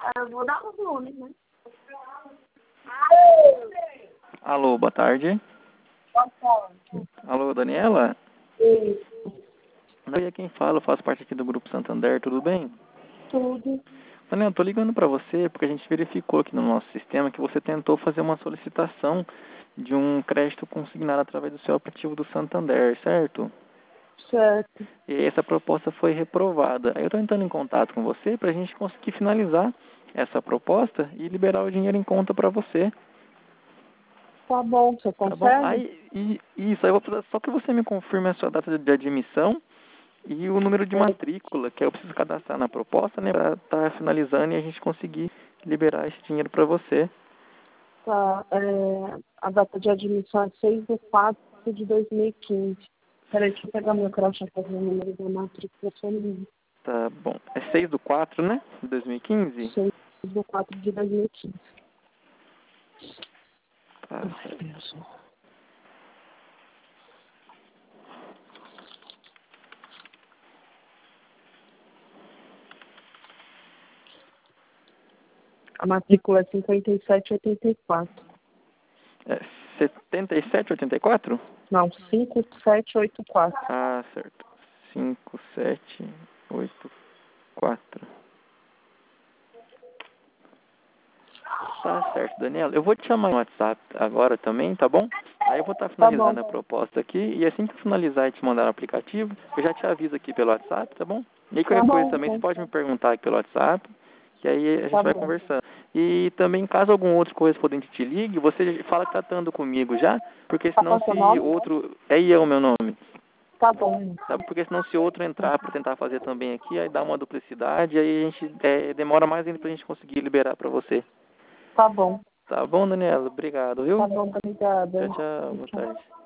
Eu vou dar um nome, né? Alô, boa tarde. Boa tarde. Alô, Daniela? Isso. Oi, é quem fala, eu faço parte aqui do Grupo Santander, tudo bem? Tudo. Daniela, eu tô ligando para você porque a gente verificou aqui no nosso sistema que você tentou fazer uma solicitação de um crédito consignado através do seu aplicativo do Santander, certo? Certo. E essa proposta foi reprovada. Aí eu estou entrando em contato com você para a gente conseguir finalizar essa proposta e liberar o dinheiro em conta para você. Tá bom, você Tá bom? consegue? Isso, aí eu vou precisar só que você me confirme a sua data de admissão e o número de matrícula, que eu preciso cadastrar na proposta, né, para estar finalizando e a gente conseguir liberar esse dinheiro para você. Tá. A data de admissão é 6/4/2015. Peraí, deixa eu pegar meu crachá para ver o número da matrícula também. Tá bom. É 6/4, né? De 2015? 6/4/2015. Tá Ai, certo. Deus. A matrícula é 5784. É 7784? Não, 5784. Ah, certo. 5784. Tá certo, Daniela. Eu vou te chamar no WhatsApp agora também, tá bom? Aí eu vou estar Tá bom. finalizando a proposta aqui e assim que eu finalizar e te mandar o aplicativo, eu já te aviso aqui pelo WhatsApp, tá bom? E aí Tá qualquer coisa bom, também você então. pode me perguntar aqui pelo WhatsApp, que aí a gente Tá vai bom. conversando. E também, caso algum outro correspondente te ligue, você fala que tá estando comigo já, porque Tá senão com seu se nome? outro... É Ian o meu nome. Tá bom. Sabe? Porque senão se outro entrar para tentar fazer também aqui, aí dá uma duplicidade, aí a gente demora mais ainda pra gente conseguir liberar pra você. Tá bom. Tá bom, Daniela? Obrigado, Tá viu? bom, obrigada. Tchau, tchau. Boa Tchau. tarde.